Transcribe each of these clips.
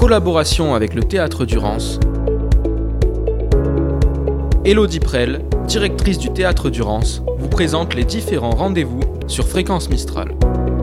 collaboration avec le Théâtre Durance, Élodie Prel, directrice du Théâtre Durance, vous présente les différents rendez-vous sur Fréquence Mistral.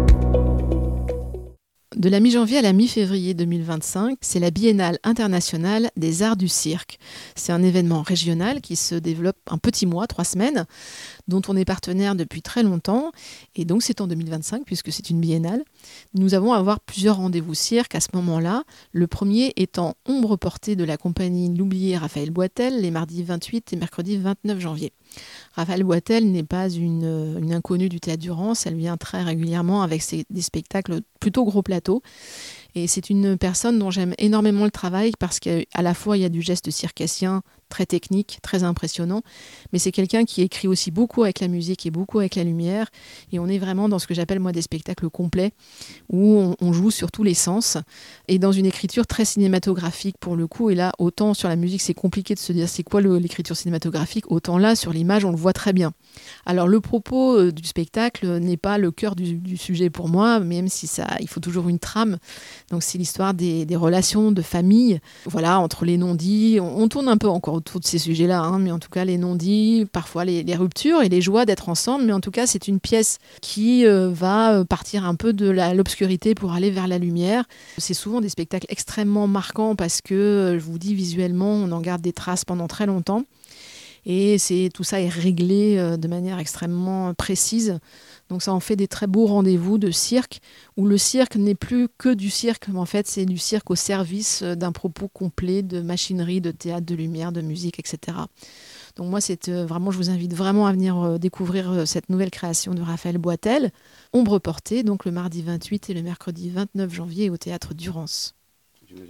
De la mi-janvier à la mi-février 2025, c'est la Biennale internationale des arts du cirque. C'est un événement régional qui se développe un petit mois, 3 semaines, dont on est partenaire depuis très longtemps. Et donc c'est en 2025 puisque c'est une biennale. Nous avons à avoir plusieurs rendez-vous cirque à ce moment-là. Le premier étant Ombre portée de la compagnie L'Oublié Raphaël Boitel, les mardis 28 et mercredi 29 janvier. Raphaël Boitel n'est pas une inconnue du Théâtre Durance, elle vient très régulièrement avec des spectacles plutôt gros plateau. Et c'est une personne dont j'aime énormément le travail parce qu'à la fois il y a du geste circassien très technique, très impressionnant, mais c'est quelqu'un qui écrit aussi beaucoup avec la musique et beaucoup avec la lumière. Et on est vraiment dans ce que j'appelle moi des spectacles complets où on joue sur tous les sens et dans une écriture très cinématographique pour le coup. Et là, autant sur la musique c'est compliqué de se dire c'est quoi l'écriture cinématographique, autant là sur l'image on le voit très bien. Alors le propos du spectacle n'est pas le cœur du sujet pour moi, même si il faut toujours une trame. Donc c'est l'histoire des relations de famille, voilà, entre les non-dits. On tourne un peu encore autour de ces sujets-là, mais en tout cas les non-dits, parfois les ruptures et les joies d'être ensemble. Mais en tout cas, c'est une pièce qui va partir un peu de l'obscurité pour aller vers la lumière. C'est souvent des spectacles extrêmement marquants parce que, je vous dis, visuellement, on en garde des traces pendant très longtemps. Et tout ça est réglé de manière extrêmement précise. Donc ça en fait des très beaux rendez-vous de cirque, où le cirque n'est plus que du cirque, mais en fait c'est du cirque au service d'un propos complet de machinerie, de théâtre, de lumière, de musique, etc. Donc moi, je vous invite vraiment à venir découvrir cette nouvelle création de Raphaël Boitel, Ombre portée, donc le mardi 28 et le mercredi 29 janvier au Théâtre Durance.